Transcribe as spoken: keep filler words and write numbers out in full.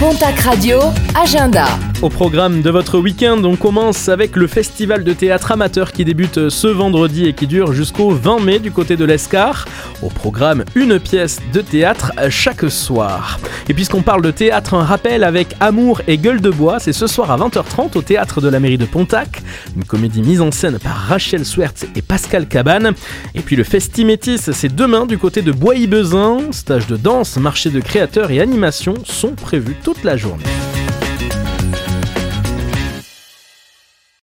Pontac Radio, agenda. Au programme de votre week-end, on commence avec le festival de théâtre amateur qui débute ce vendredi et qui dure jusqu'au vingt mai du côté de l'Escar. Au programme, une pièce de théâtre chaque soir. Et puisqu'on parle de théâtre, un rappel avec Amour et Gueule de Bois, c'est ce soir à vingt heures trente au théâtre de la mairie de Pontac. Une comédie mise en scène par Rachel Swertz et Pascal Cabane. Et puis le Festi-Métis, c'est demain du côté de Bois-Ibezin. Stage de danse, marché de créateurs et animation sont prévus toute la journée.